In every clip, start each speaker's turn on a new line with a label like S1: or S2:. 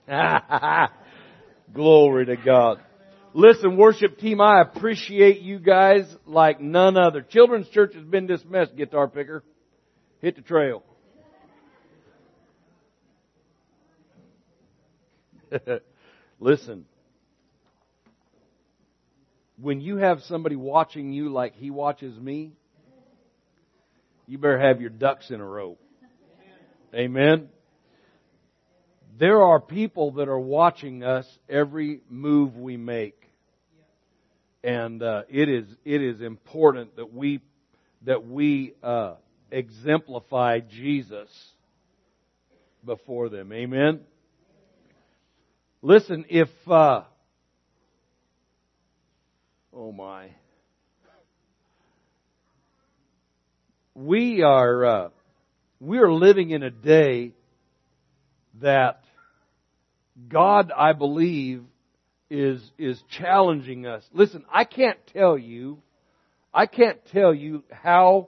S1: Glory to God. Listen, worship team, I appreciate you guys like none other. Children's Church has been dismissed, guitar picker. Hit the trail. Listen, when you have somebody watching you like he watches me, you better have your ducks in a row. Amen. There are people that are watching us every move we make. And it is important that we exemplify Jesus before them. Amen. Listen, if oh my, we are living in a day that God, I believe, is challenging us. Listen, I can't tell you how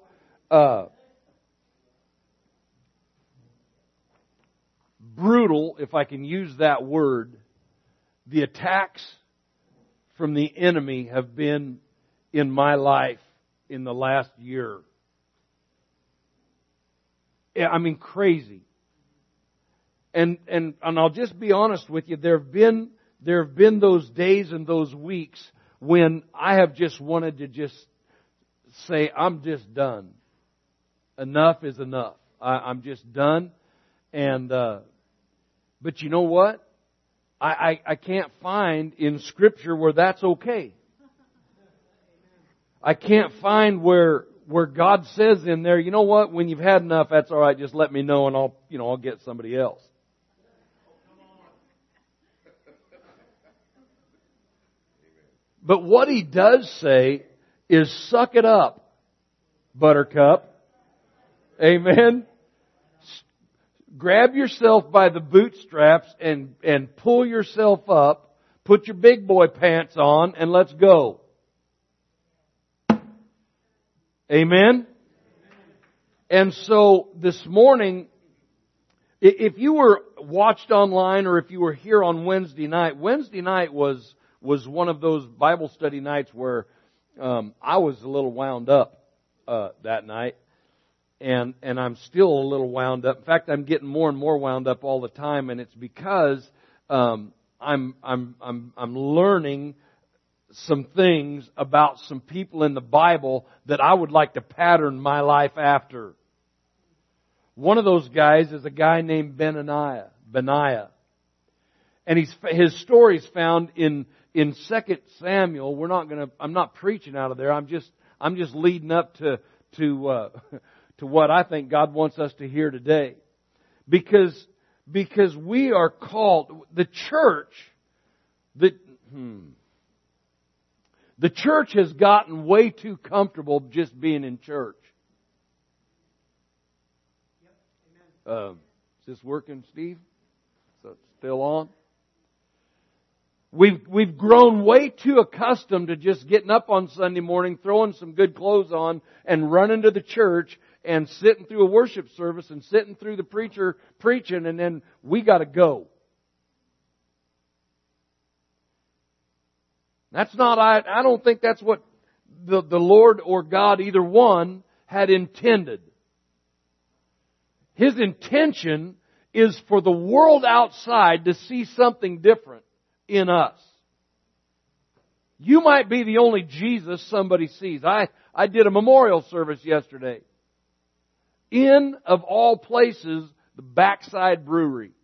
S1: brutal, if I can use that word, the attacks from the enemy have been in my life in the last year. I mean, crazy. And I'll just be honest with you, there have been those days and those weeks when I have just wanted to just say, I'm just done. Enough is enough. I'm just done. And but you know what? I can't find in Scripture where that's okay. I can't find where God says in there, you know what? When you've had enough, that's all right. Just let me know, and I'll get somebody else. But what He does say is, suck it up, buttercup. Amen. Grab yourself by the bootstraps and pull yourself up. Put your big boy pants on and let's go. Amen. And so this morning, if you were watched online or if you were here on Wednesday night was one of those Bible study nights where I was a little wound up that night. And I'm still a little wound up. In fact, I'm getting more and more wound up all the time, and it's because I'm learning some things about some people in the Bible that I would like to pattern my life after. One of those guys is a guy named Benaiah. And his story is found in 2 Samuel. I'm not preaching out of there. I'm just leading up to what I think God wants us to hear today. Because we are called, the church has gotten way too comfortable just being in church. Is this working, Steve? So it's still on? We've grown way too accustomed to just getting up on Sunday morning, throwing some good clothes on, and running to the church and sitting through a worship service and sitting through the preacher preaching, and then we got to go. That's not. I don't think that's what the Lord or God, either one, had intended. His intention is for the world outside to see something different in us. You might be the only Jesus somebody sees. I did a memorial service yesterday. In, of all places, the Backside Brewery.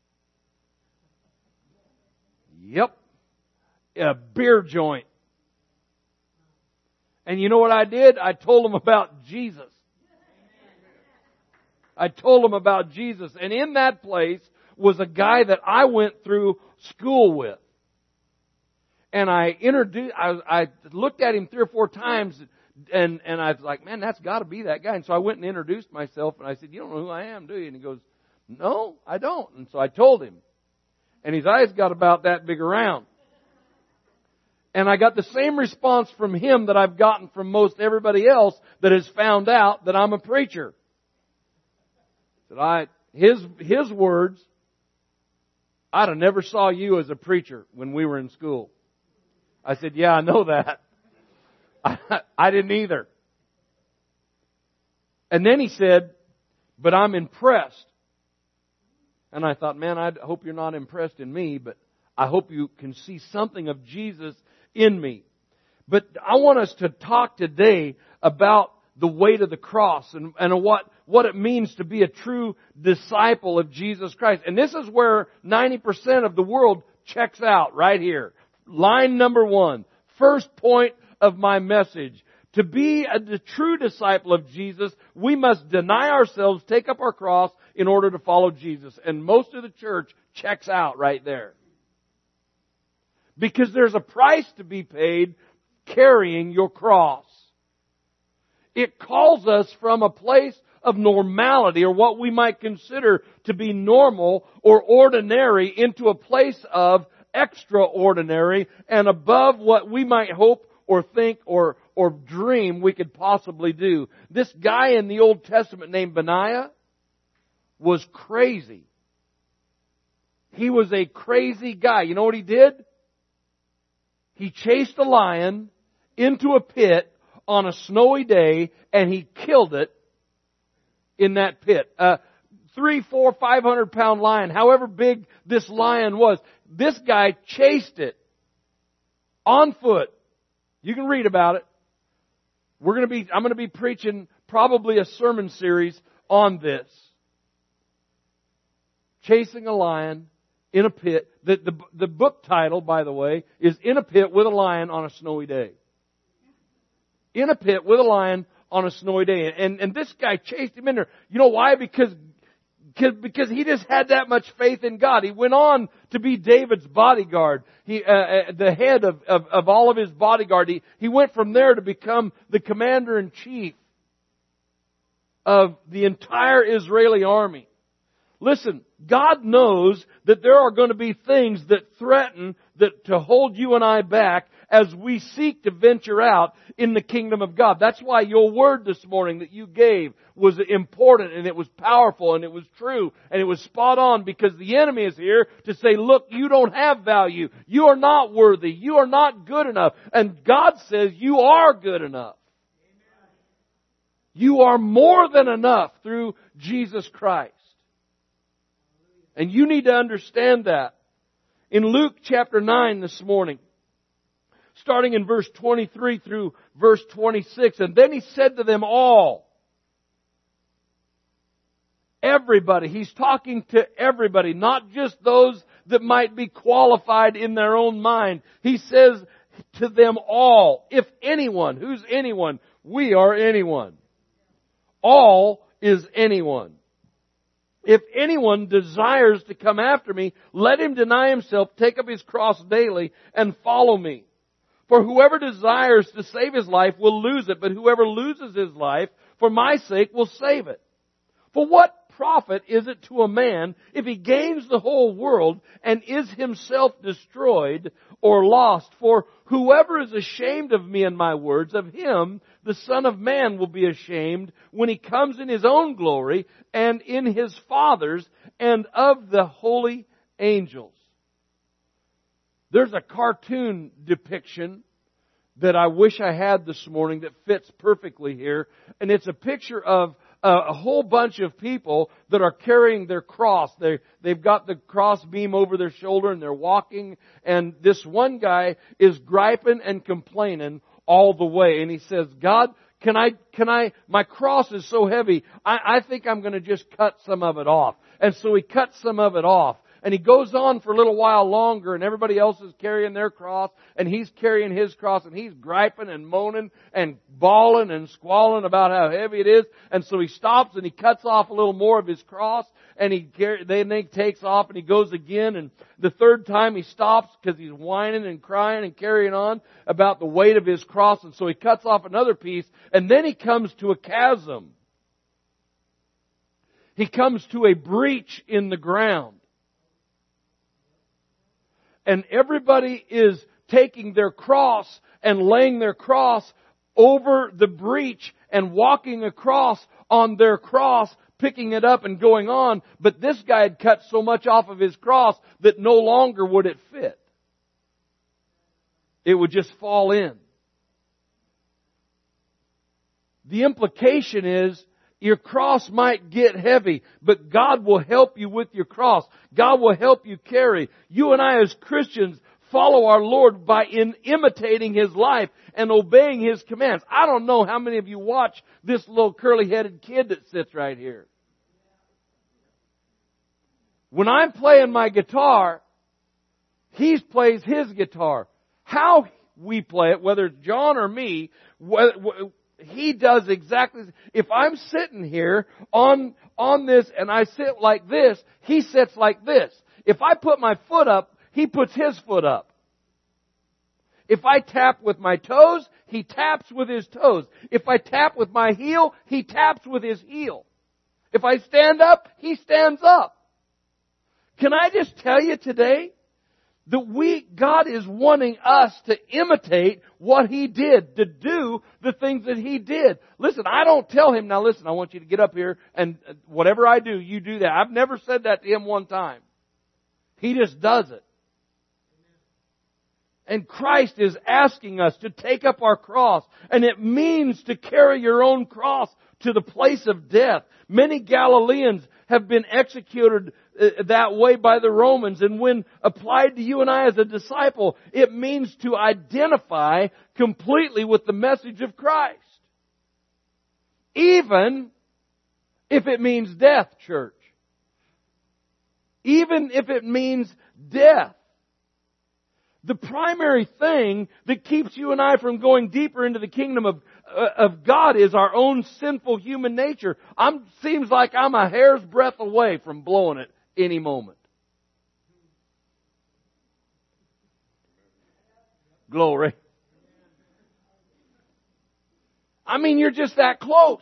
S1: Yep. A beer joint. And you know what I did? I told them about Jesus. I told them about Jesus. And in that place was a guy that I went through school with. And I looked at him 3 or 4 times, and I was like, man, that's got to be that guy. And so I went and introduced myself, and I said, you don't know who I am, do you? And he goes, no, I don't. And so I told him. And his eyes got about that big around. And I got the same response from him that I've gotten from most everybody else that has found out that I'm a preacher. His words, I'd have never saw you as a preacher when we were in school. I said, yeah, I know that. I didn't either. And then he said, but I'm impressed. And I thought, man, I hope you're not impressed in me, but I hope you can see something of Jesus in me. But I want us to talk today about the weight of the cross and what it means to be a true disciple of Jesus Christ. And this is where 90% of the world checks out right here. Line number 1. First point of my message. To be a true disciple of Jesus, we must deny ourselves, take up our cross in order to follow Jesus. And most of the church checks out right there. Because there's a price to be paid carrying your cross. It calls us from a place of normality, or what we might consider to be normal or ordinary, into a place of extraordinary and above what we might hope or think or dream we could possibly do. This guy in the Old Testament named Benaiah was crazy. He was a crazy guy. You know what he did? He chased a lion into a pit on a snowy day, and he killed it in that pit. 300, 400, 500 pound lion, however big this lion was, this guy chased it on foot. You can read about it. I'm going to be preaching probably a sermon series on this. Chasing a lion in a pit. The book title, by the way, is In a Pit with a Lion on a Snowy Day. In a pit with a lion on a snowy day. And this guy chased him in there. You know why? Because he just had that much faith in God. He went on to be David's bodyguard. He, the head of all of his bodyguard. He went from there to become the commander-in-chief of the entire Israeli army. Listen, God knows that there are going to be things that threaten to hold you and I back as we seek to venture out in the kingdom of God. That's why your word this morning that you gave was important, and it was powerful, and it was true, and it was spot on, because the enemy is here to say, look, you don't have value. You are not worthy. You are not good enough. And God says you are good enough. You are more than enough through Jesus Christ. And you need to understand that. In Luke chapter 9 this morning, starting in verse 23 through verse 26, and then He said to them all, everybody, He's talking to everybody, not just those that might be qualified in their own mind. He says to them all, if anyone, who's anyone? We are anyone. All is anyone. If anyone desires to come after me, let him deny himself, take up his cross daily, and follow me. For whoever desires to save his life will lose it, but whoever loses his life for my sake will save it. For what profit is it to a man if he gains the whole world and is himself destroyed or lost? For whoever is ashamed of me and my words, of him the Son of Man will be ashamed when He comes in His own glory and in His Father's and of the holy angels. There's a cartoon depiction that I wish I had this morning that fits perfectly here. And it's a picture of a whole bunch of people that are carrying their cross. They've got the cross beam over their shoulder and they're walking. And this one guy is griping and complaining all the way. And he says, God, my cross is so heavy, I think I'm going to just cut some of it off. And so he cuts some of it off. And he goes on for a little while longer, and everybody else is carrying their cross, and he's carrying his cross, and he's griping and moaning and bawling and squalling about how heavy it is. And so he stops and he cuts off a little more of his cross, and then he takes off and he goes again. And the third time he stops because he's whining and crying and carrying on about the weight of his cross. And so he cuts off another piece, and then he comes to a chasm. He comes to a breach in the ground. And everybody is taking their cross and laying their cross over the breach and walking across on their cross picking it up and going on, but this guy had cut so much off of his cross that no longer would it fit. It would just fall in. The implication is, your cross might get heavy, but God will help you with your cross. God will help you carry. You and I as Christians follow our Lord by imitating His life and obeying His commands. I don't know how many of you watch this little curly-headed kid that sits right here. When I'm playing my guitar, he plays his guitar. How we play it, whether it's John or me, he does exactly. If I'm sitting here on this and I sit like this, he sits like this. If I put my foot up, he puts his foot up. If I tap with my toes, he taps with his toes. If I tap with my heel, he taps with his heel. If I stand up, he stands up. Can I just tell you today that God is wanting us to imitate what He did, to do the things that He did. Listen, I don't tell Him, now listen, I want you to get up here and whatever I do, you do that. I've never said that to Him one time. He just does it. And Christ is asking us to take up our cross, and it means to carry your own cross to the place of death. Many Galileans have been executed that way by the Romans, and when applied to you and I as a disciple, it means to identify completely with the message of Christ. Even if it means death, church. Even if it means death. The primary thing that keeps you and I from going deeper into the kingdom of God is our own sinful human nature. Seems like I'm a hair's breadth away from blowing it any moment. Glory. I mean, you're just that close.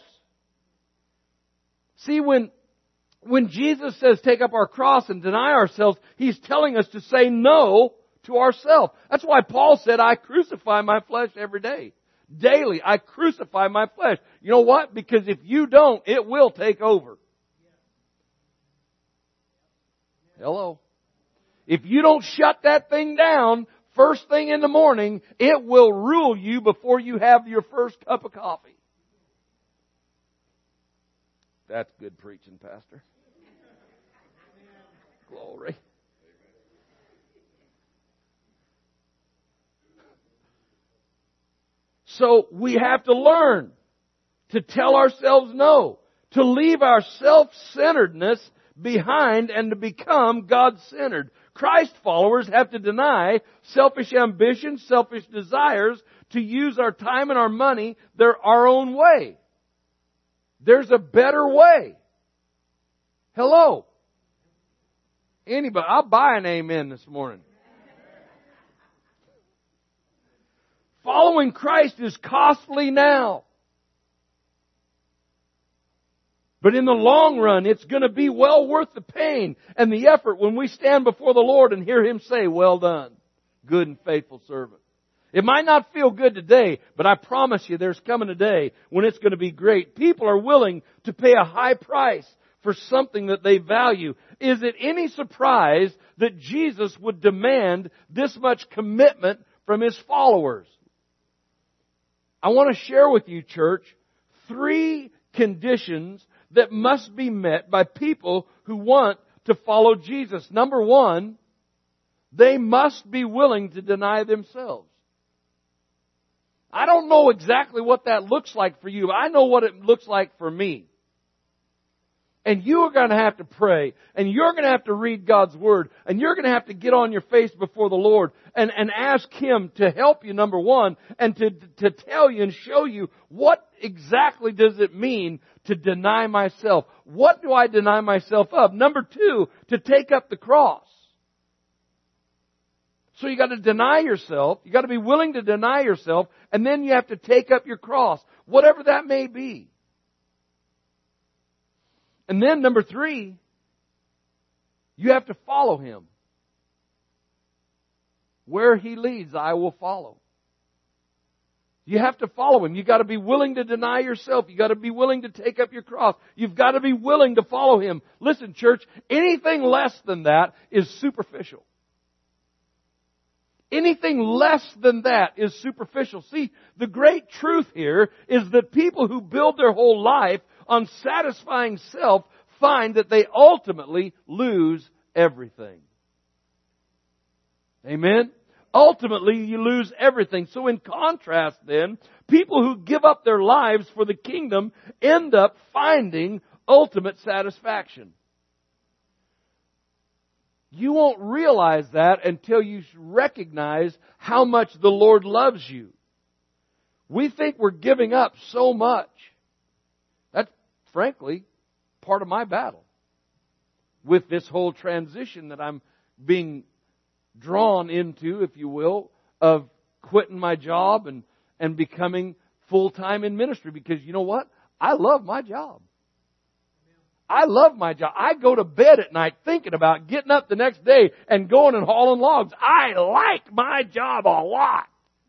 S1: See, when Jesus says take up our cross and deny ourselves, He's telling us to say no to ourselves. That's why Paul said, I crucify my flesh every day. Daily, I crucify my flesh. You know what? Because if you don't, it will take over. Hello. If you don't shut that thing down first thing in the morning, it will rule you before you have your first cup of coffee. That's good preaching, Pastor. Glory. So we have to learn to tell ourselves no, to leave our self-centeredness behind and to become God-centered. Christ followers have to deny selfish ambitions, selfish desires, to use our time and our money our own way. There's a better way. Hello. Anybody? I'll buy an amen this morning. Following Christ is costly now. But in the long run, it's going to be well worth the pain and the effort when we stand before the Lord and hear Him say, well done, good and faithful servant. It might not feel good today, but I promise you there's coming a day when it's going to be great. People are willing to pay a high price for something that they value. Is it any surprise that Jesus would demand this much commitment from His followers? I want to share with you, church, 3 conditions that must be met by people who want to follow Jesus. Number 1, they must be willing to deny themselves. I don't know exactly what that looks like for you, but I know what it looks like for me. And you are going to have to pray, and you're going to have to read God's Word, and you're going to have to get on your face before the Lord and ask Him to help you, number 1, and to tell you and show you what exactly does it mean to deny myself. What do I deny myself of? Number 2, to take up the cross. So you got to deny yourself, you got to be willing to deny yourself, and then you have to take up your cross, whatever that may be. And then number 3, you have to follow Him. Where He leads, I will follow. You have to follow Him. You've got to be willing to deny yourself. You've got to be willing to take up your cross. You've got to be willing to follow Him. Listen, church, anything less than that is superficial. Anything less than that is superficial. See, the great truth here is that people who build their whole life on satisfying self find that they ultimately lose everything. Amen? Ultimately, you lose everything. So in contrast then, people who give up their lives for the kingdom end up finding ultimate satisfaction. You won't realize that until you recognize how much the Lord loves you. We think we're giving up so much. That's, frankly, part of my battle with this whole transition that I'm being drawn into, if you will, of quitting my job and becoming full-time in ministry. Because you know what? I love my job. I love my job. I go to bed at night thinking about getting up the next day and going and hauling logs. I like my job a lot.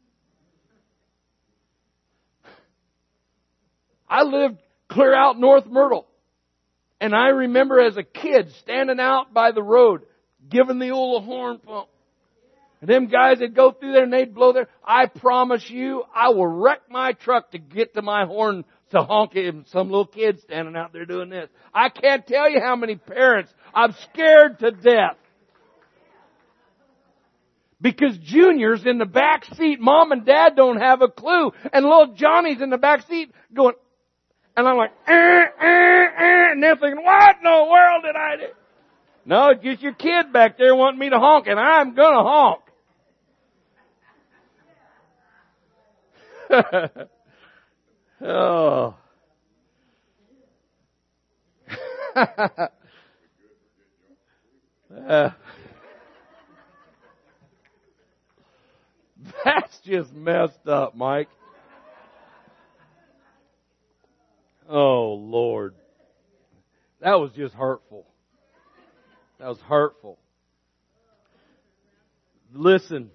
S1: I lived clear out North Myrtle. And I remember as a kid standing out by the road, giving the old horn pump. And them guys that go through there and they'd blow there. I promise you, I will wreck my truck to get to my horn to honk it. And some little kid standing out there doing this. I can't tell you how many parents I'm scared to death. Because Junior's in the back seat. Mom and Dad don't have a clue. And little Johnny's in the back seat going, and I'm like, and they're thinking, what in the world did I do? No, it's just your kid back there wanting me to honk, and I'm gonna honk. Oh. That's just messed up, Mike. Oh, Lord. That was just hurtful. That was hurtful. Listen.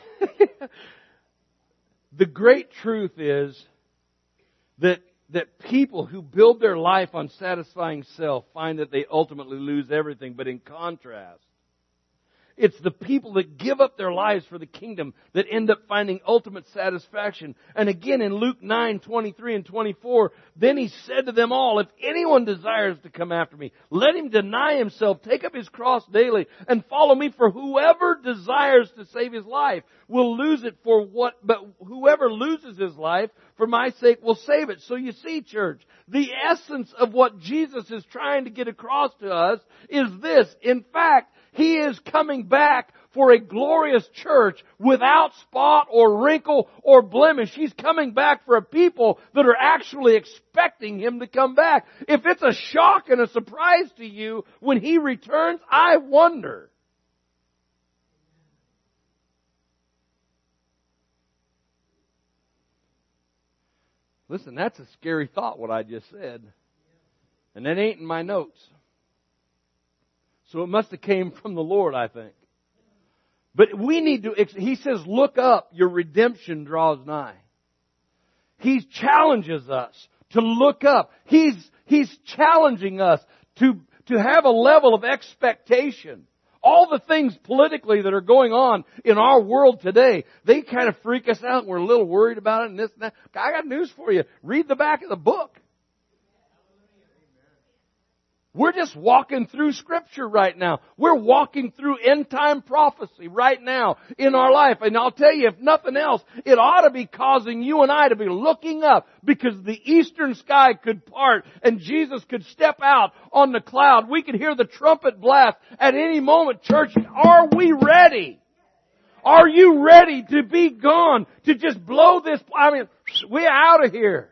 S1: The great truth is that people who build their life on satisfying self find that they ultimately lose everything. But in contrast, it's the people that give up their lives for the kingdom that end up finding ultimate satisfaction. And again in Luke 9:23 and 24, then He said to them all, if anyone desires to come after me, let him deny himself, take up his cross daily, and follow me. For whoever desires to save his life will lose it but whoever loses his life for my sake will save it. So you see, church, the essence of what Jesus is trying to get across to us is this. In fact, He is coming back for a glorious church without spot or wrinkle or blemish. He's coming back for a people that are actually expecting Him to come back. If it's a shock and a surprise to you when He returns, I wonder. Listen, that's a scary thought, what I just said. And that ain't in my notes. So it must have came from the Lord, I think. But we need to, He says, look up, your redemption draws nigh. He challenges us to look up. He's challenging us to have a level of expectation. All the things politically that are going on in our world today, they kind of freak us out and we're a little worried about it and this and that. I got news for you. Read the back of the book. We're just walking through Scripture right now. We're walking through end-time prophecy right now in our life. And I'll tell you, if nothing else, it ought to be causing you and I to be looking up because the eastern sky could part and Jesus could step out on the cloud. We could hear the trumpet blast at any moment. Church, are we ready? Are you ready to be gone? To just blow this? I mean, we're out of here.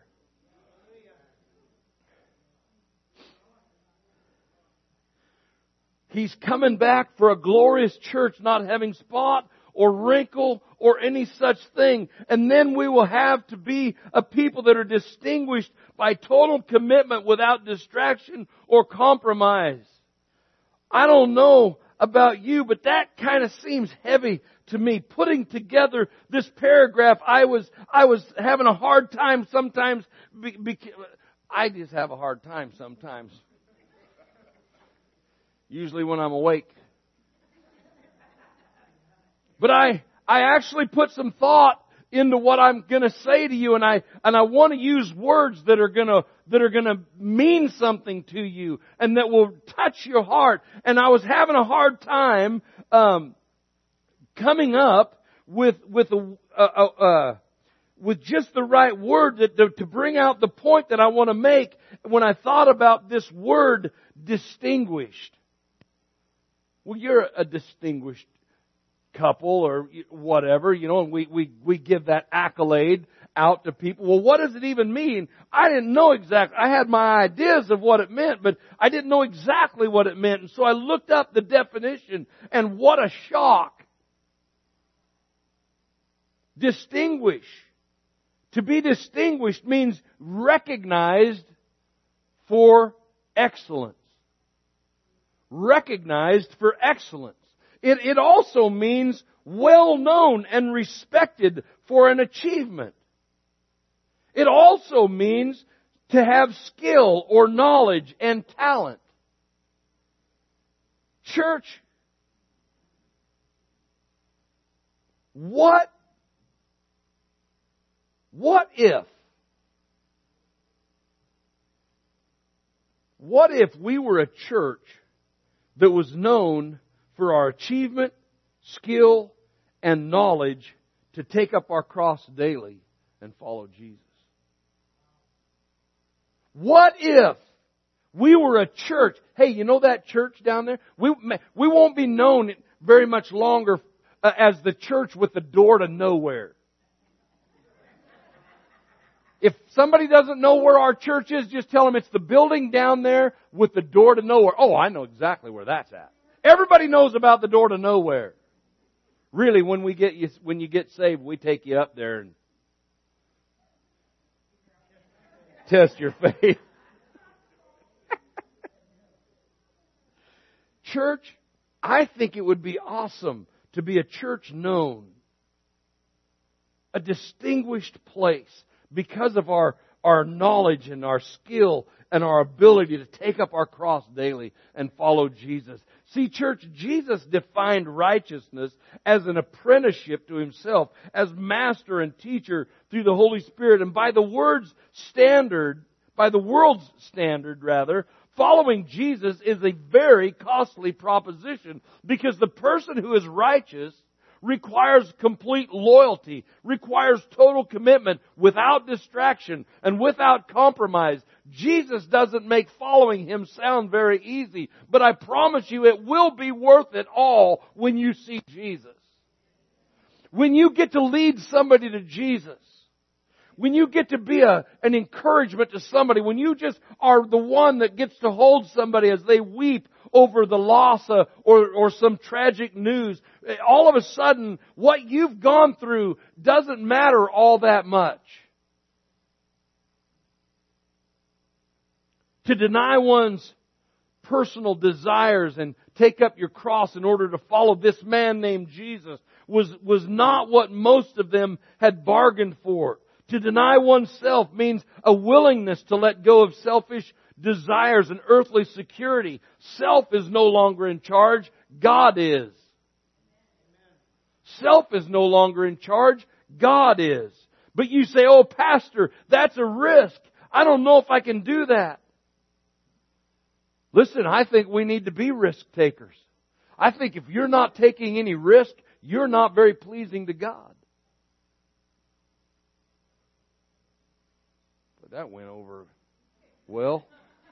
S1: He's coming back for a glorious church, not having spot or wrinkle or any such thing. And then we will have to be a people that are distinguished by total commitment without distraction or compromise. I don't know about you, but that kind of seems heavy to me. Putting together this paragraph, I was having a hard time sometimes. I just have a hard time sometimes. Usually when I'm awake. But I actually put some thought into what I'm going to say to you, and I want to use words that are going to mean something to you and that will touch your heart. And I was having a hard time coming up with just the right word to bring out the point that I want to make when I thought about this word distinguished. Well, you're a distinguished couple or whatever, and we give that accolade out to people. Well, what does it even mean? I didn't know exactly. I had my ideas of what it meant, but I didn't know exactly what it meant. And so I looked up the definition, and what a shock. Distinguish. To be distinguished means recognized for excellence. Recognized for excellence. It also means well known and respected for an achievement. It also means to have skill or knowledge and talent. Church, what if we were a church that was known for our achievement, skill, and knowledge to take up our cross daily and follow Jesus? What if we were a church? Hey, you know that church down there? We won't be known very much longer as the church with the door to nowhere. If somebody doesn't know where our church is, just tell them it's the building down there with the door to nowhere. Oh, I know exactly where that's at. Everybody knows about the door to nowhere. Really, when you get saved, we take you up there and test your faith. Church, I think it would be awesome to be a church known, a distinguished place because of our knowledge and our skill and our ability to take up our cross daily and follow Jesus. See, church, Jesus defined righteousness as an apprenticeship to Himself, as master and teacher through the Holy Spirit. And by the world's standard, following Jesus is a very costly proposition, because the person who is righteous requires complete loyalty, requires total commitment without distraction and without compromise. Jesus doesn't make following Him sound very easy, but I promise you it will be worth it all when you see Jesus. When you get to lead somebody to Jesus, when you get to be an encouragement to somebody, when you just are the one that gets to hold somebody as they weep over the loss or some tragic news, all of a sudden what you've gone through doesn't matter all that much. To deny one's personal desires and take up your cross in order to follow this man named Jesus was not what most of them had bargained for. To deny oneself means a willingness to let go of selfish desires and earthly security. Self is no longer in charge. God is. Self is no longer in charge. God is. But you say, oh, Pastor, that's a risk. I don't know if I can do that. Listen, I think we need to be risk takers. I think if you're not taking any risk, you're not very pleasing to God. But that went over well.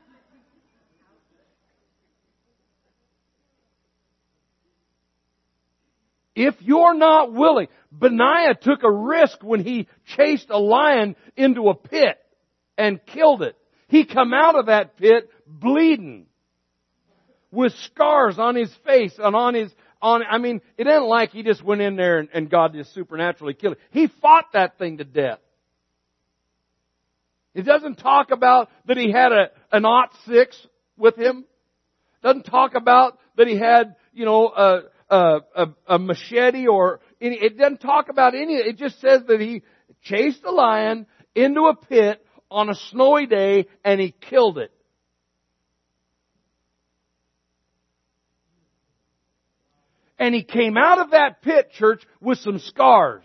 S1: If you're not willing, Benaiah took a risk when he chased a lion into a pit and killed it. He come out of that pit bleeding, with scars on his face and it isn't like he just went in there and God just supernaturally killed it. He fought that thing to death. It doesn't talk about that he had an .06 with him. It doesn't talk about that he had, a machete or any, it doesn't talk about any. It just says that he chased the lion into a pit on a snowy day and he killed it. And he came out of that pit, church, with some scars.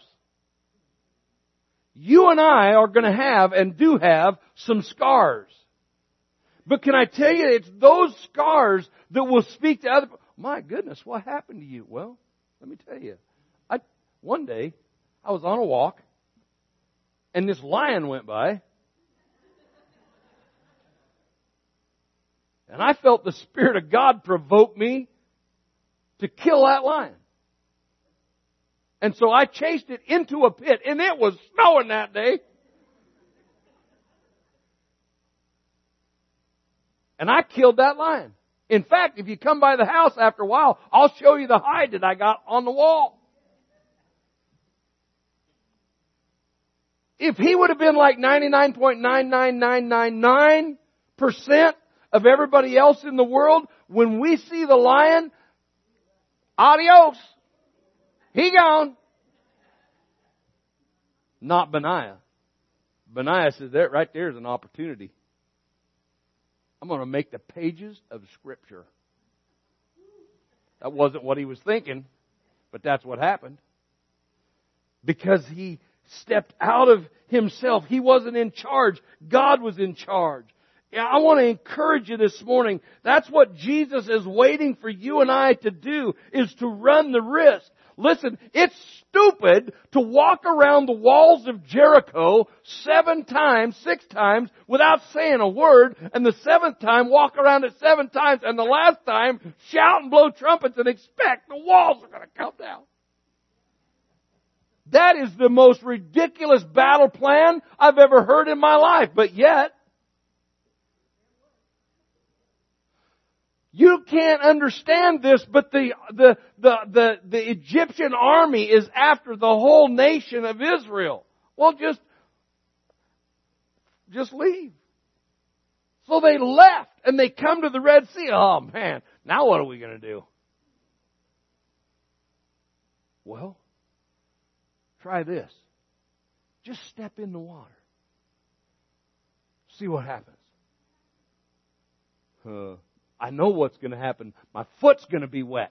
S1: You and I are going to have and do have some scars. But can I tell you, it's those scars that will speak to other people. My goodness, what happened to you? Well, let me tell you. One day, I was on a walk, and this lion went by. And I felt the Spirit of God provoke me to kill that lion. And so I chased it into a pit, and it was snowing that day. And I killed that lion. In fact, if you come by the house after a while, I'll show you the hide that I got on the wall. If he would have been like 99.99999% of everybody else in the world, when we see the lion, adios. He gone. Not Benaiah. Benaiah says that right there is an opportunity. I'm going to make the pages of Scripture. That wasn't what he was thinking, but that's what happened. Because he stepped out of himself. He wasn't in charge. God was in charge. I want to encourage you this morning. That's what Jesus is waiting for you and I to do, is to run the risk. Listen, it's stupid to walk around the walls of Jericho 6 times, without saying a word, and the 7th time walk around it 7 times, and the last time shout and blow trumpets and expect the walls are going to come down. That is the most ridiculous battle plan I've ever heard in my life, but yet, you can't understand this, but the Egyptian army is after the whole nation of Israel. Well, just leave. So they left and they come to the Red Sea. Oh man, now what are we going to do? Well, try this. Just step in the water. See what happens. I know what's going to happen. My foot's going to be wet.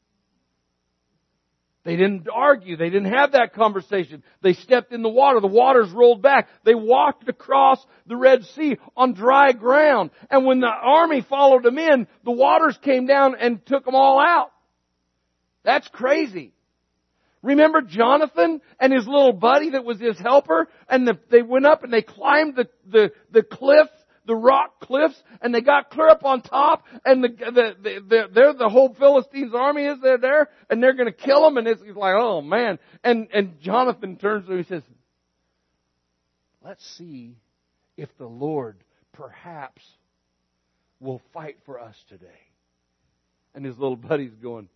S1: They didn't argue. They didn't have that conversation. They stepped in the water. The waters rolled back. They walked across the Red Sea on dry ground. And when the army followed them in, the waters came down and took them all out. That's crazy. Remember Jonathan and his little buddy that was his helper? And they went up and they climbed the cliff, the rock cliffs, and they got clear up on top, and the whole Philistines army is there, and they're going to kill him, and it's like, oh man. And Jonathan turns to him and says, let's see if the Lord perhaps will fight for us today. And his little buddy's going,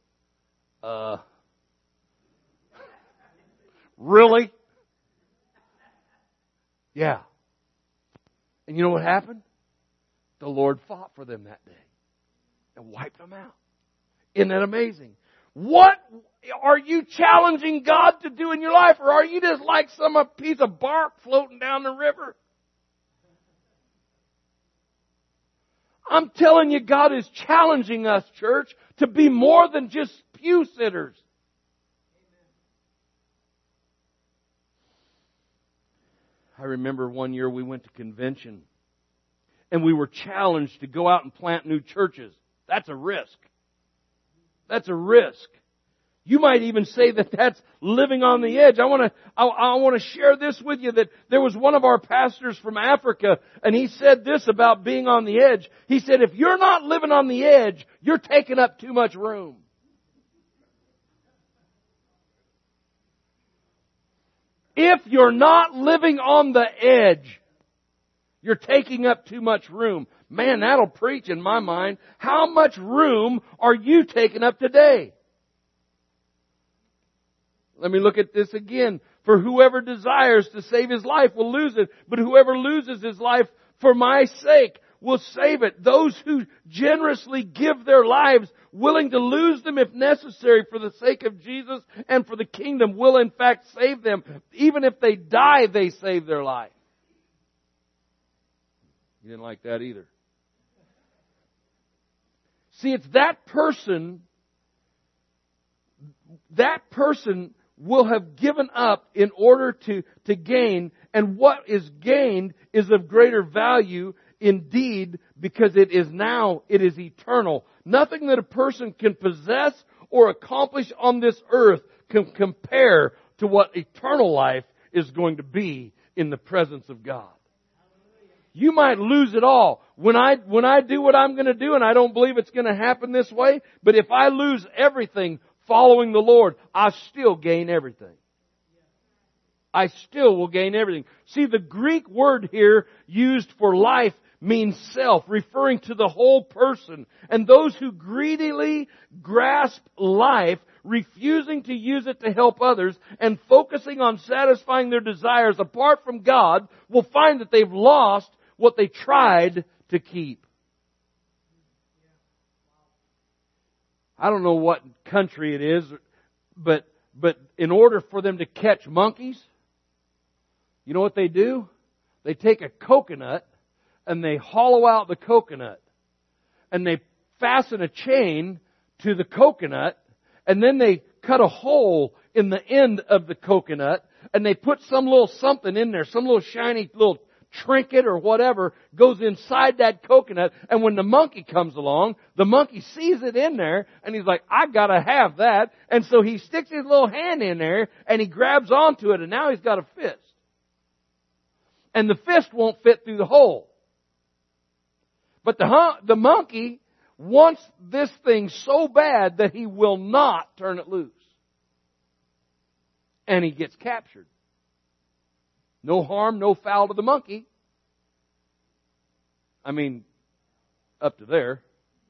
S1: really? Yeah. And you know what happened? The Lord fought for them that day and wiped them out. Isn't that amazing? What are you challenging God to do in your life? Or are you just like some piece of bark floating down the river? I'm telling you, God is challenging us, church, to be more than just pew sitters. I remember one year we went to convention and we were challenged to go out and plant new churches. That's a risk. That's a risk. You might even say that that's living on the edge. I want to share this with you, that there was one of our pastors from Africa, and he said this about being on the edge. He said, if you're not living on the edge, you're taking up too much room. If you're not living on the edge, you're taking up too much room. Man, that'll preach in my mind. How much room are you taking up today? Let me look at this again. For whoever desires to save his life will lose it, but whoever loses his life for my sake will save it. Those who generously give their lives, willing to lose them if necessary for the sake of Jesus and for the kingdom, will in fact save them. Even if they die, they save their life. You didn't like that either. See, it's that person will have given up in order to gain, and what is gained is of greater value indeed, because it is eternal. Nothing that a person can possess or accomplish on this earth can compare to what eternal life is going to be in the presence of God. You might lose it all. When I do what I'm going to do, and I don't believe it's going to happen this way, but if I lose everything following the Lord, I still gain everything. I still will gain everything. See, the Greek word here used for life means self, referring to the whole person. And those who greedily grasp life, refusing to use it to help others, and focusing on satisfying their desires apart from God, will find that they've lost what they tried to keep. I don't know what country it is, but in order for them to catch monkeys, you know what they do? They take a coconut and they hollow out the coconut and they fasten a chain to the coconut, and then they cut a hole in the end of the coconut and they put some little something in there, some little shiny little trinket or whatever goes inside that coconut, and when the monkey comes along, the monkey sees it in there and he's like, I gotta have that. And so he sticks his little hand in there and he grabs onto it, and now he's got a fist. And the fist won't fit through the hole. But the monkey wants this thing so bad that he will not turn it loose. And he gets captured. No harm, no foul to the monkey. I mean, up to there.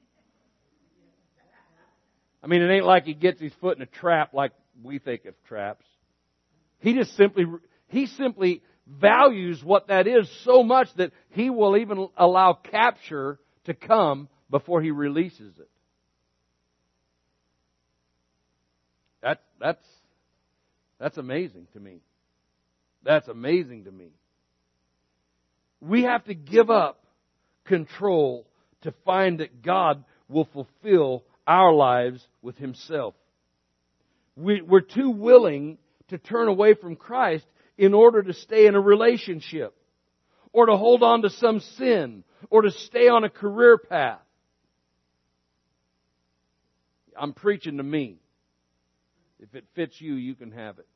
S1: I mean, it ain't like he gets his foot in a trap like we think of traps. He simply values what that is so much that he will even allow capture to come before he releases it. That's amazing to me. That's amazing to me. We have to give up control to find that God will fulfill our lives with Himself. We're too willing to turn away from Christ in order to stay in a relationship, or to hold on to some sin, or to stay on a career path. I'm preaching to me. If it fits you, you can have it.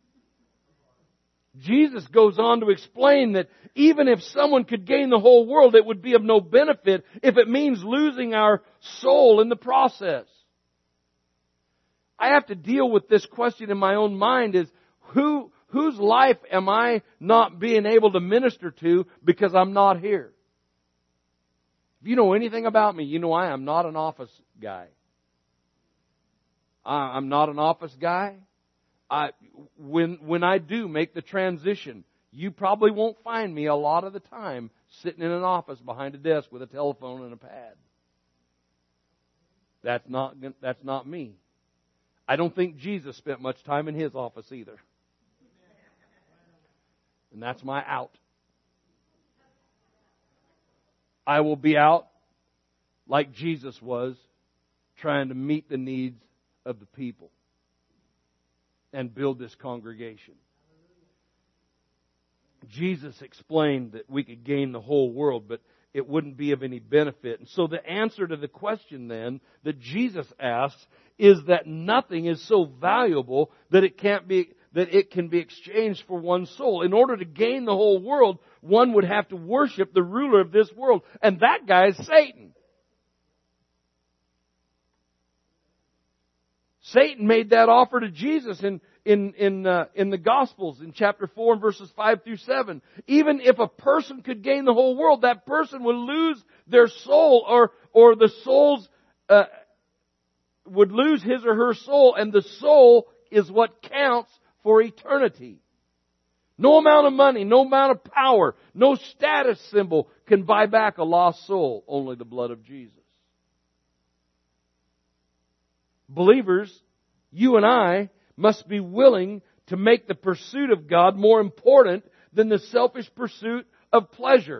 S1: Jesus goes on to explain that even if someone could gain the whole world, it would be of no benefit if it means losing our soul in the process. I have to deal with this question in my own mind: is whose life am I not being able to minister to because I'm not here? If you know anything about me, you know I am not an office guy. I'm not an office guy. When I do make the transition, you probably won't find me a lot of the time sitting in an office behind a desk with a telephone and a pad. That's not me. I don't think Jesus spent much time in His office either. And that's my out. I will be out like Jesus was, trying to meet the needs of the people and build this congregation. Jesus explained that we could gain the whole world, but it wouldn't be of any benefit. And so the answer to the question then that Jesus asks is that nothing is so valuable that it can be exchanged for one's soul. In order to gain the whole world, one would have to worship the ruler of this world, and that guy is Satan. Satan made that offer to Jesus in the Gospels in chapter 4 and verses 5 through 7. Even if a person could gain the whole world, that person would lose their soul, or the souls would lose his or her soul, and the soul is what counts for eternity. No amount of money, no amount of power, no status symbol can buy back a lost soul. Only the blood of Jesus. Believers, you and I must be willing to make the pursuit of God more important than the selfish pursuit of pleasure.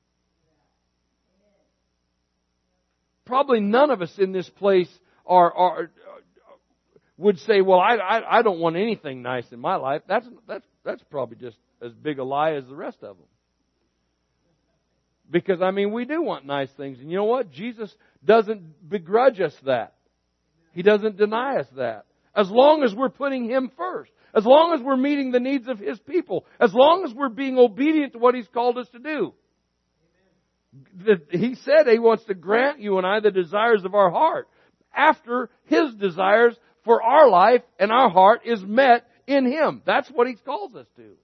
S1: Probably none of us in this place would say, well, I don't want anything nice in my life. That's probably just as big a lie as the rest of them. Because, we do want nice things. And you know what? Jesus doesn't begrudge us that. He doesn't deny us that. As long as we're putting Him first. As long as we're meeting the needs of His people. As long as we're being obedient to what He's called us to do. He said He wants to grant you and I the desires of our heart. After His desires for our life and our heart is met in Him. That's what He calls us to.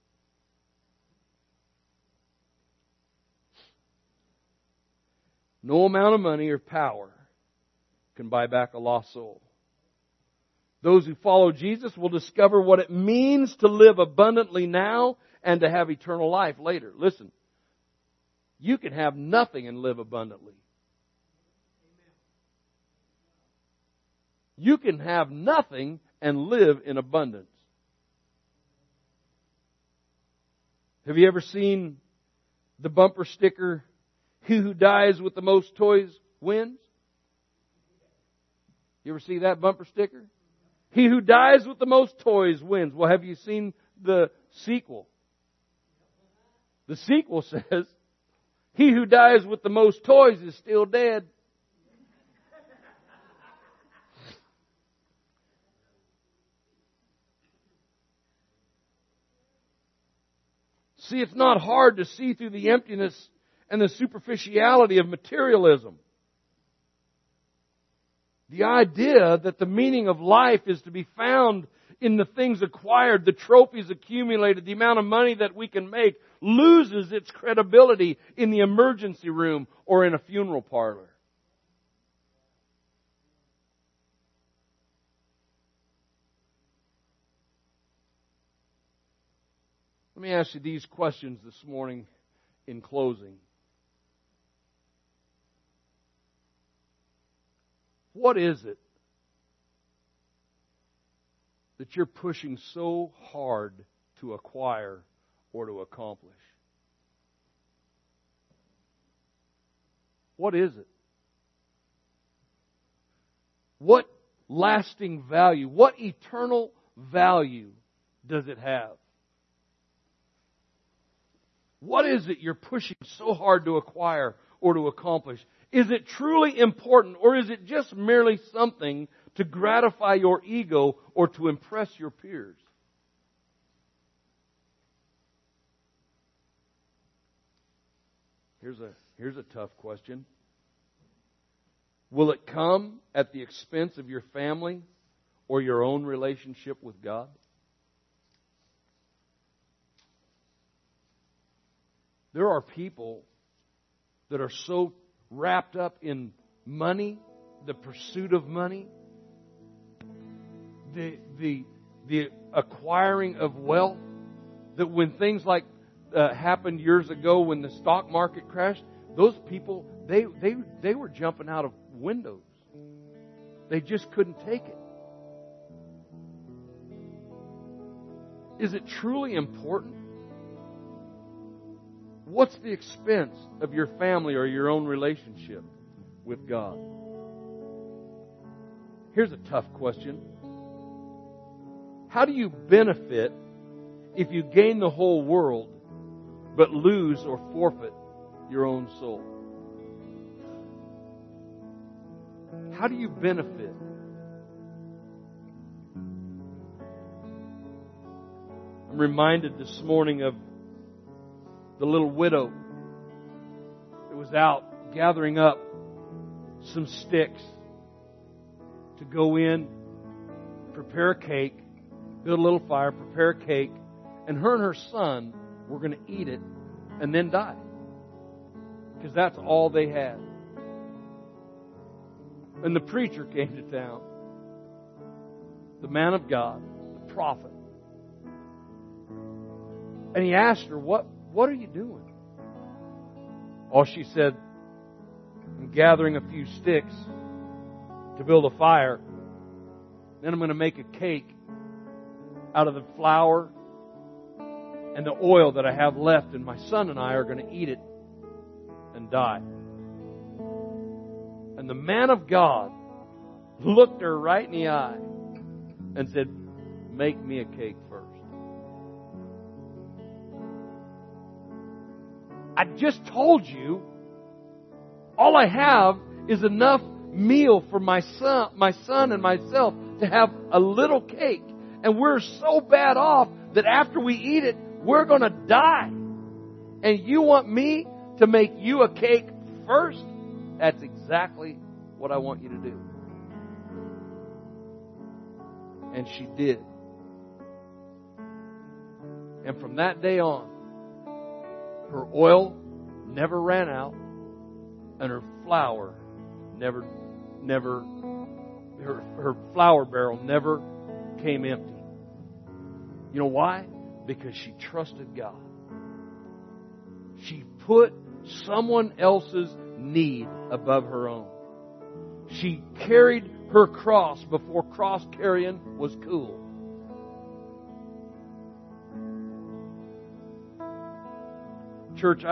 S1: No amount of money or power can buy back a lost soul. Those who follow Jesus will discover what it means to live abundantly now and to have eternal life later. Listen, you can have nothing and live abundantly. You can have nothing and live in abundance. Have you ever seen the bumper sticker, "He who dies with the most toys wins"? You ever see that bumper sticker? He who dies with the most toys wins. Well, have you seen the sequel? The sequel says, he who dies with the most toys is still dead. See, it's not hard to see through the emptiness and the superficiality of materialism. The idea that the meaning of life is to be found in the things acquired, the trophies accumulated, the amount of money that we can make, loses its credibility in the emergency room or in a funeral parlor. Let me ask you these questions this morning in closing. What is it that you're pushing so hard to acquire or to accomplish? What is it? What lasting value, what eternal value does it have? What is it you're pushing so hard to acquire or to accomplish? Is it truly important, or is it just merely something to gratify your ego or to impress your peers? Here's a tough question. Will it come at the expense of your family or your own relationship with God? There are people that are so wrapped up in money, the pursuit of money, the acquiring of wealth, that when things like happened years ago when the stock market crashed, those people, they were jumping out of windows. They just couldn't take it. Is it truly important? What's the expense of your family or your own relationship with God? Here's a tough question. How do you benefit if you gain the whole world but lose or forfeit your own soul? How do you benefit? I'm reminded this morning of the little widow that was out gathering up some sticks to go in, prepare a cake, build a little fire, prepare a cake, and her son were going to eat it and then die. Because that's all they had. And the preacher came to town, the man of God, the prophet. And he asked her, what are you doing? Oh, she said, I'm gathering a few sticks to build a fire. Then I'm going to make a cake out of the flour and the oil that I have left, and my son and I are going to eat it and die. And the man of God looked her right in the eye and said, make me a cake first. I just told you all I have is enough meal for my son and myself to have a little cake. And we're so bad off that after we eat it, we're going to die. And you want me to make you a cake first? That's exactly what I want you to do. And she did. And from that day on, her oil never ran out, and her flour her flour barrel never came empty. You know why? Because she trusted God. She put someone else's need above her own. She carried her cross before cross carrying was cool. Church,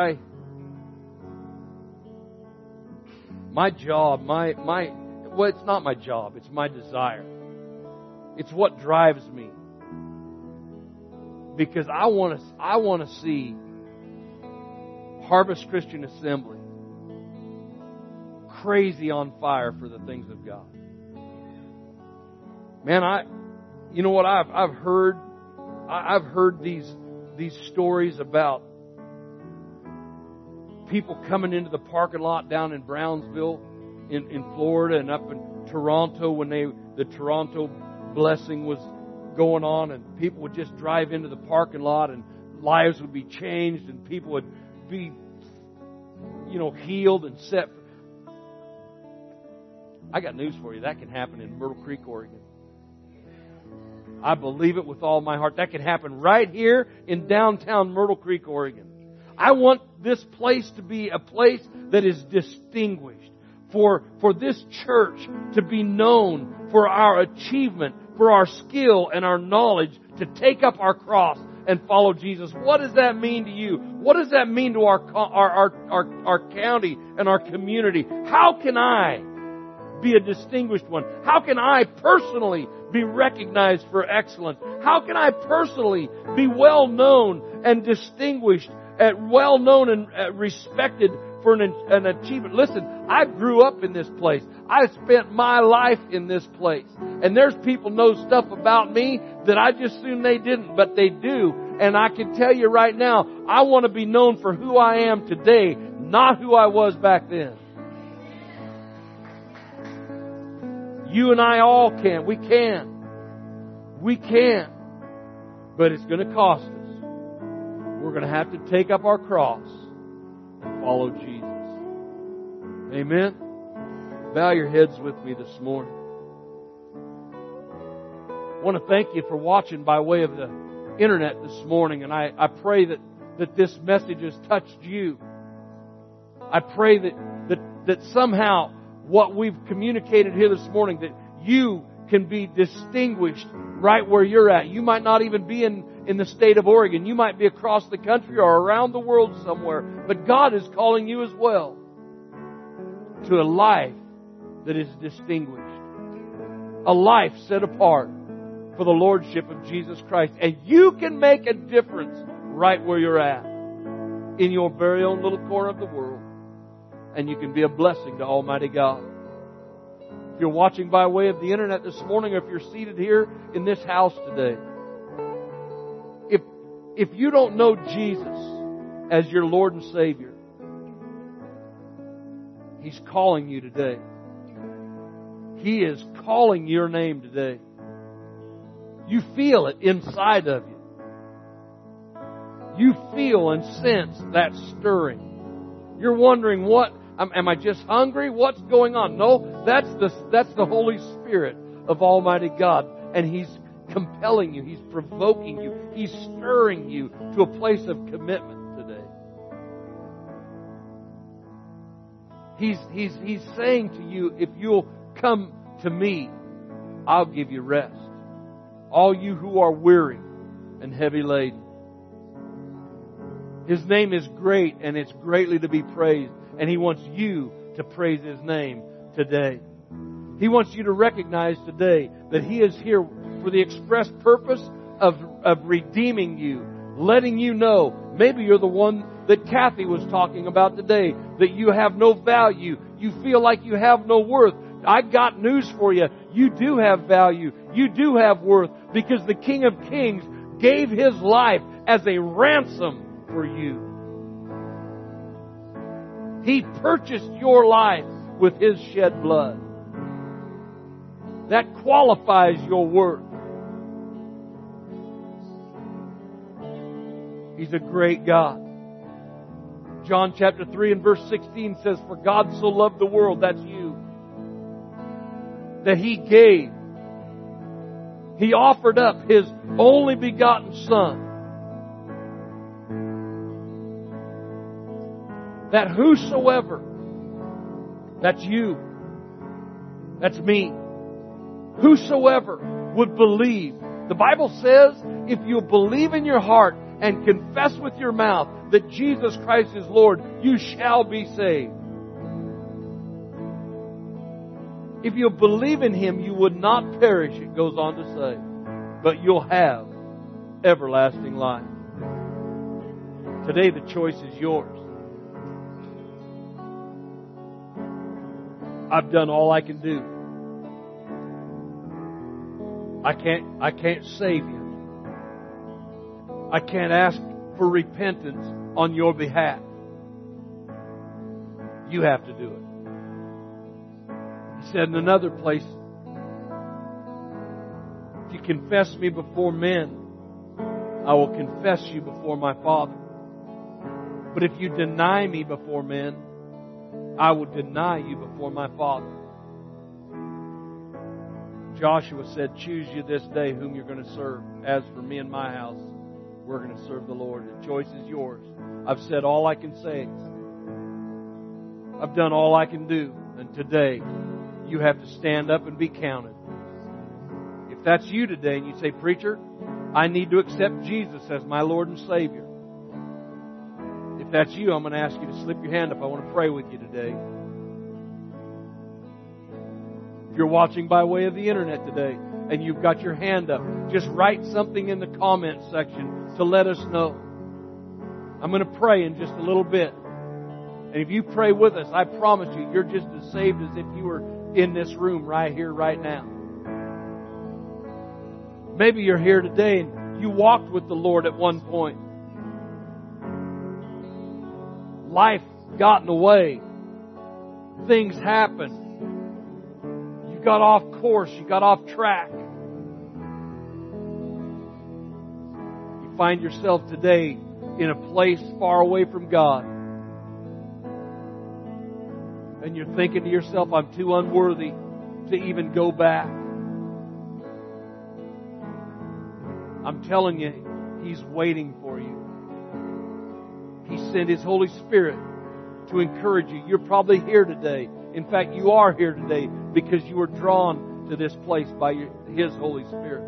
S1: my job, well, it's not my job, it's my desire. It's what drives me. Because I want to see Harvest Christian Assembly crazy on fire for the things of God. Man, you know what I've heard these stories about people coming into the parking lot down in Brownsville in Florida and up in Toronto when the Toronto blessing was going on, and people would just drive into the parking lot and lives would be changed and people would be, healed and set. I got news for you. That can happen in Myrtle Creek, Oregon. I believe it with all my heart. That can happen right here in downtown Myrtle Creek, Oregon. I want this place to be a place that is distinguished. For this church to be known for our achievement, for our skill and our knowledge to take up our cross and follow Jesus. What does that mean to you? What does that mean to our county and our community? How can I be a distinguished one? How can I personally be recognized for excellence? How can I personally be well known and distinguished, well known and respected for an achievement? Listen, I grew up in this place. I spent my life in this place. And there's people know stuff about me that I just assumed they didn't, but they do. And I can tell you right now, I want to be known for who I am today, not who I was back then. You and I all can. We can. But it's going to cost us. We're going to have to take up our cross and follow Jesus. Amen? Bow your heads with me this morning. I want to thank you for watching by way of the internet this morning. And I pray that this message has touched you. I pray that somehow what we've communicated here this morning, that you can be distinguished right where you're at. You might not even be in the state of Oregon. You might be across the country or around the world somewhere. But God is calling you as well to a life that is distinguished. A life set apart for the Lordship of Jesus Christ. And you can make a difference right where you're at, in your very own little corner of the world. And you can be a blessing to Almighty God. If you're watching by way of the internet this morning, or if you're seated here in this house today, if you don't know Jesus as your Lord and Savior, He's calling you today. He is calling your name today. You feel it inside of you. You feel and sense that stirring. You're wondering, what? Am I just hungry? What's going on? No, that's the Holy Spirit of Almighty God. And He's compelling you. He's provoking you. He's stirring you to a place of commitment today. He's saying to you, if you'll come to me, I'll give you rest. All you who are weary and heavy laden. His name is great and it's greatly to be praised. And He wants you to praise His name today. He wants you to recognize today that He is here for the express purpose of redeeming you, letting you know. Maybe you're the one that Kathy was talking about today, that you have no value. You feel like you have no worth. I got news for you. You do have value. You do have worth, because the King of Kings gave His life as a ransom for you. He purchased your life with His shed blood. That qualifies your worth. He's a great God. John chapter 3 and verse 16 says, for God so loved the world, that's you, that He gave. He offered up His only begotten Son, that whosoever, that's you, that's me, whosoever would believe. The Bible says, if you believe in your heart and confess with your mouth that Jesus Christ is Lord, you shall be saved. If you believe in Him, you would not perish, it goes on to say, but you'll have everlasting life. Today the choice is yours. I've done all I can do. I can't save you. I can't ask for repentance on your behalf. You have to do it. He said in another place, if you confess me before men, I will confess you before my Father. But if you deny me before men, I will deny you before my Father. Joshua said, choose you this day whom you're going to serve. As for me and my house, we're going to serve the Lord. The choice is yours. I've said all I can say. I've done all I can do. And today, you have to stand up and be counted. If that's you today and you say, preacher, I need to accept Jesus as my Lord and Savior. If that's you, I'm going to ask you to slip your hand up. I want to pray with you today. If you're watching by way of the internet today and you've got your hand up, just write something in the comment section to let us know. I'm going to pray in just a little bit. And if you pray with us, I promise you, you're just as saved as if you were in this room right here, right now. Maybe you're here today and you walked with the Lord at one point. Life got in the way. Things happened. You got off course. You got off track. You find yourself today in a place far away from God. And you're thinking to yourself, I'm too unworthy to even go back. I'm telling you, He's waiting for you. He sent His Holy Spirit to encourage you. You're probably here today. In fact, you are here today because you were drawn to this place by His Holy Spirit.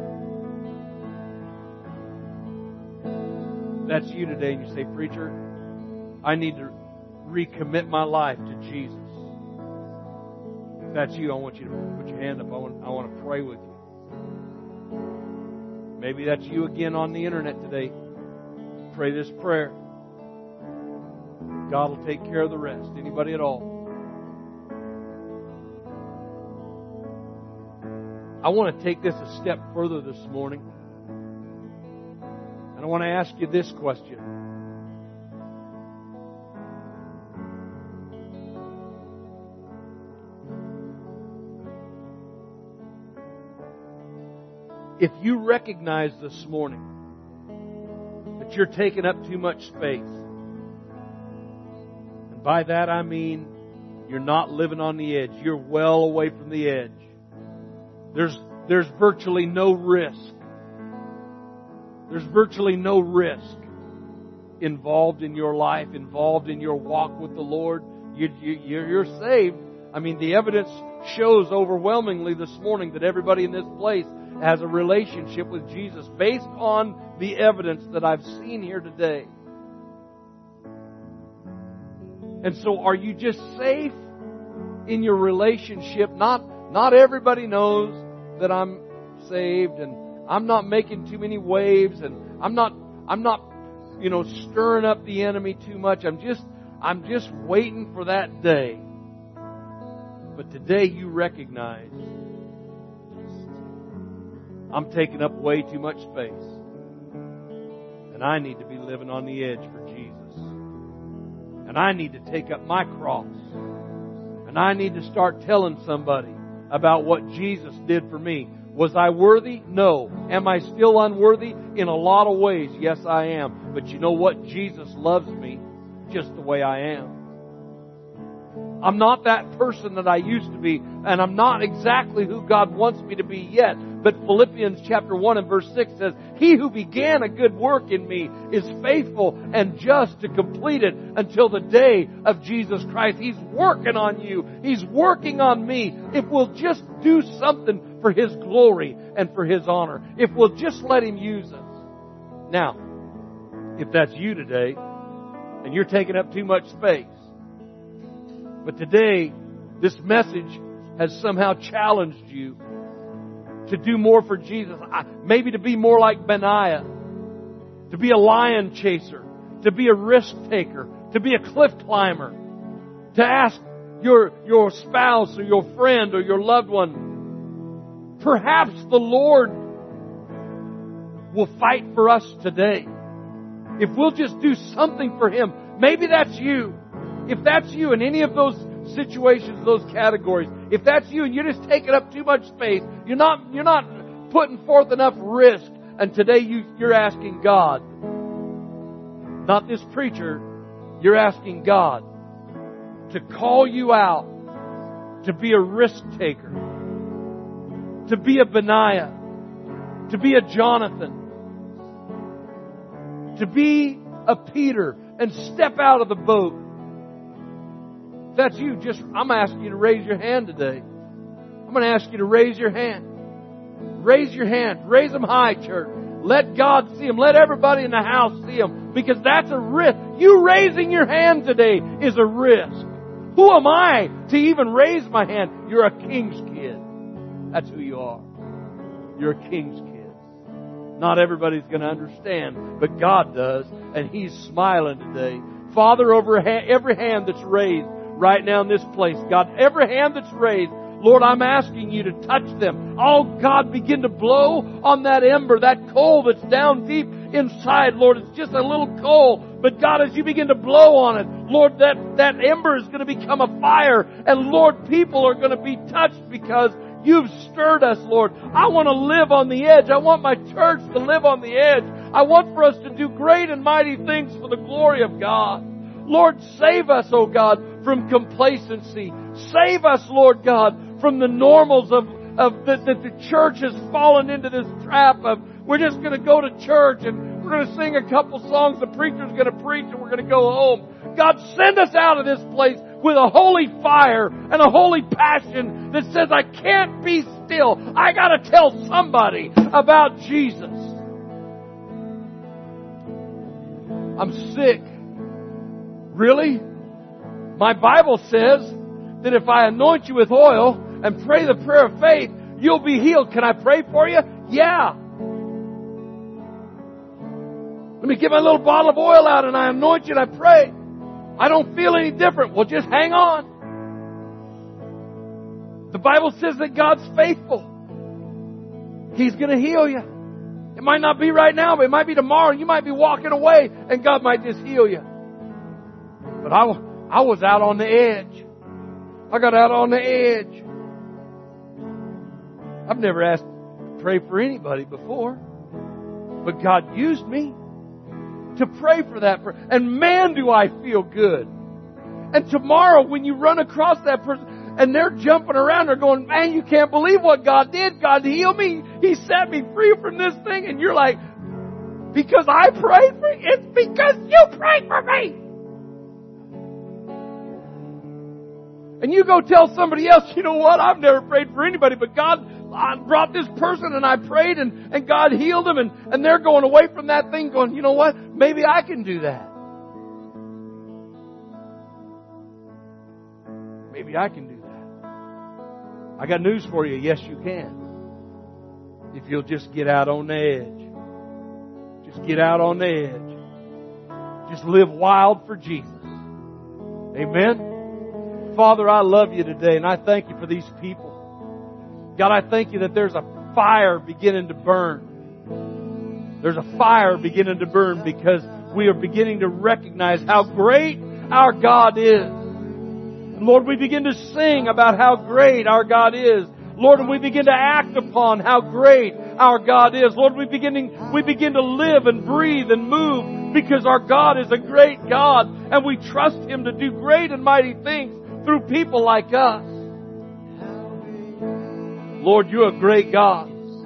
S1: That's you today, and you say, preacher, I need to recommit my life to Jesus. If that's you, I want you to put your hand up. I want to pray with you. Maybe that's you again on the internet today. Pray this prayer. God will take care of the rest. Anybody at all? I want to take this a step further this morning. And I want to ask you this question. If you recognize this morning that you're taking up too much space, and by that I mean you're not living on the edge, you're well away from the edge. There's there's virtually no risk. There's virtually no risk involved in your life, involved in your walk with the Lord. You're saved. I mean, the evidence shows overwhelmingly this morning that everybody in this place has a relationship with Jesus based on the evidence that I've seen here today. And so are you just safe in your relationship? Not everybody knows that I'm saved, and I'm not making too many waves, and I'm not stirring up the enemy too much. I'm just waiting for that day. But today you recognize I'm taking up way too much space. And I need to be living on the edge for Jesus. And I need to take up my cross. And I need to start telling somebody about what Jesus did for me. Was I worthy? No. Am I still unworthy? In a lot of ways, yes, I am. But you know what? Jesus loves me just the way I am. I'm not that person that I used to be, and I'm not exactly who God wants me to be yet. But Philippians chapter 1 and verse 6 says, He who began a good work in me is faithful and just to complete it until the day of Jesus Christ. He's working on you. He's working on me. If we'll just do something for His glory and for His honor. If we'll just let Him use us. Now, if that's you today, and you're taking up too much space, but today, this message has somehow challenged you to do more for Jesus. Maybe to be more like Benaiah. To be a lion chaser. To be a risk taker. To be a cliff climber. To ask your spouse or your friend or your loved one, perhaps the Lord will fight for us today. If we'll just do something for Him. Maybe that's you. If that's you in any of those situations, those categories, if that's you and you're just taking up too much space, you're not putting forth enough risk, and today you're asking God, not this preacher, you're asking God to call you out to be a risk taker, to be a Benaiah, to be a Jonathan, to be a Peter and step out of the boat. If that's you, I'm asking you to raise your hand today. I'm going to ask you to raise your hand. Raise your hand. Raise them high, church. Let God see them. Let everybody in the house see them. Because that's a risk. You raising your hand today is a risk. Who am I to even raise my hand? You're a king's kid. That's who you are. You're a king's kid. Not everybody's going to understand, but God does. And He's smiling today. Father, over every hand that's raised right now in this place, God, every hand that's raised, Lord, I'm asking You to touch them. Oh, God, begin to blow on that ember, that coal that's down deep inside, Lord. It's just a little coal. But God, as You begin to blow on it, Lord, that ember is going to become a fire. And Lord, people are going to be touched because You've stirred us, Lord. I want to live on the edge. I want my church to live on the edge. I want for us to do great and mighty things for the glory of God. Lord, save us, oh God, from complacency. Save us, Lord God, from the normals that the church has fallen into this trap of we're just going to go to church and we're going to sing a couple songs, the preacher's going to preach, and we're going to go home. God, send us out of this place with a holy fire and a holy passion that says, I can't be still. I got to tell somebody about Jesus. I'm sick. Really? My Bible says that if I anoint you with oil and pray the prayer of faith, you'll be healed. Can I pray for you? Yeah. Let me get my little bottle of oil out and I anoint you and I pray. I don't feel any different. Well, just hang on. The Bible says that God's faithful. He's going to heal you. It might not be right now, but it might be tomorrow. You might be walking away and God might just heal you. But I was out on the edge. I got out on the edge. I've never asked to pray for anybody before. But God used me to pray for that person. And man, do I feel good. And tomorrow when you run across that person, and they're jumping around. They're going, man, you can't believe what God did. God healed me. He set me free from this thing. And you're like, because I prayed for you? It's because you prayed for me. And you go tell somebody else, you know what, I've never prayed for anybody, but God brought this person and I prayed and God healed them, and they're going away from that thing going, you know what, maybe I can do that. Maybe I can do that. I got news for you. Yes, you can. If you'll just get out on the edge. Just get out on the edge. Just live wild for Jesus. Amen. Father, I love you today, and I thank you for these people. God, I thank you that there's a fire beginning to burn. There's a fire beginning to burn because we are beginning to recognize how great our God is. And Lord, we begin to sing about how great our God is. Lord, and we begin to act upon how great our God is. Lord, we begin to live and breathe and move because our God is a great God, and we trust Him to do great and mighty things through people like us. Lord, you're a great God.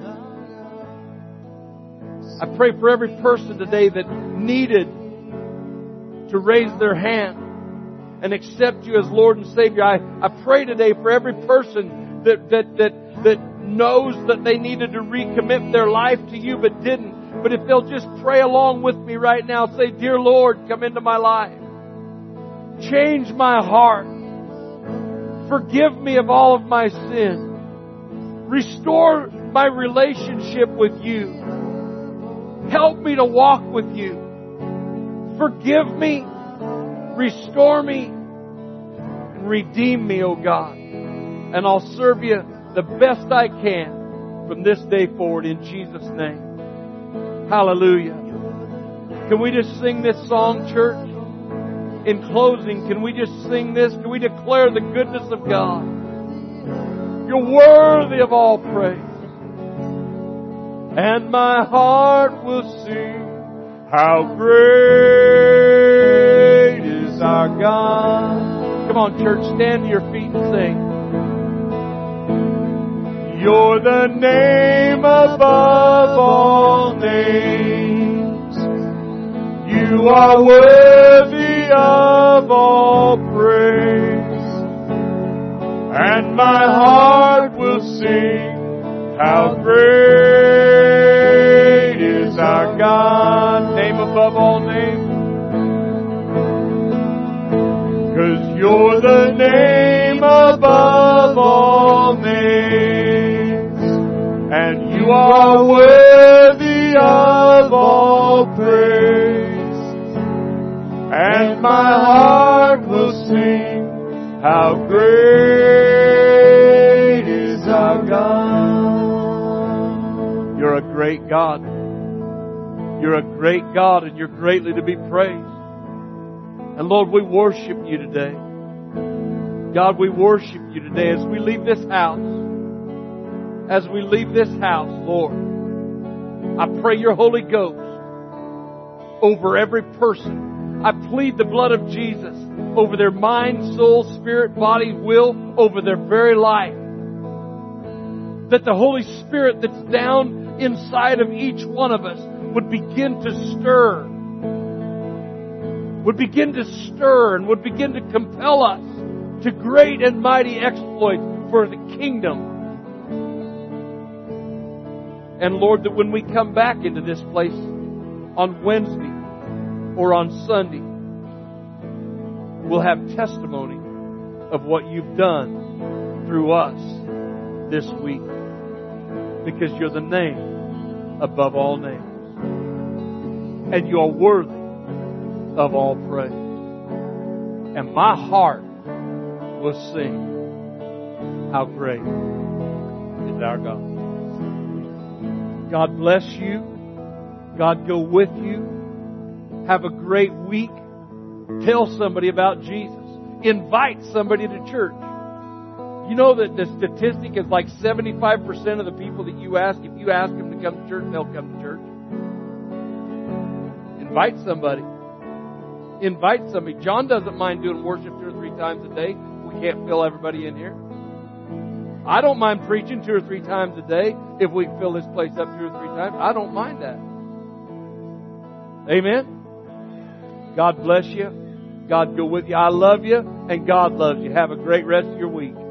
S1: I pray for every person today that needed to raise their hand and accept you as Lord and Savior. I pray today for every person that knows that they needed to recommit their life to you but didn't. But if they'll just pray along with me right now, say, Dear Lord, come into my life. Change my heart. Forgive me of all of my sins. Restore my relationship with you. Help me to walk with you. Forgive me, restore me, and redeem me, O God. And I'll serve you the best I can from this day forward in Jesus' name. Hallelujah. Can we just sing this song, church? In closing, can we just sing this? Can we declare the goodness of God? You're worthy of all praise. And my heart will sing, how great is our God. Come on, church, stand to your feet and sing. You're the name above all names. You are worthy of all praise. And my heart will sing, how great is our God. Name above all names. 'Cause you're the name above all names. And you are worthy of all praise. And my heart will sing, how great is our God. You're a great God. You're a great God, and you're greatly to be praised. And Lord, we worship you today. God, we worship you today as we leave this house. As we leave this house, Lord, I pray your Holy Ghost over every person. I plead the blood of Jesus over their mind, soul, spirit, body, will, over their very life. That the Holy Spirit that's down inside of each one of us would begin to stir. Would begin to stir and would begin to compel us to great and mighty exploits for the kingdom. And Lord, that when we come back into this place on Wednesday or on Sunday, we'll have testimony of what you've done through us this week. Because you're the name above all names. And you are worthy of all praise. And my heart will sing, how great is our God. God bless you. God go with you. Have a great week. Tell somebody about Jesus. Invite somebody to church. You know that the statistic is like 75% of the people that you ask, if you ask them to come to church, they'll come to church. Invite somebody. Invite somebody. John doesn't mind doing worship 2 or 3 times a day. we can't fill everybody in here. I don't mind preaching 2 or 3 times a day if we can fill this place up 2 or 3 times. I don't mind that. Amen? God bless you. God go with you. I love you, and God loves you. Have a great rest of your week.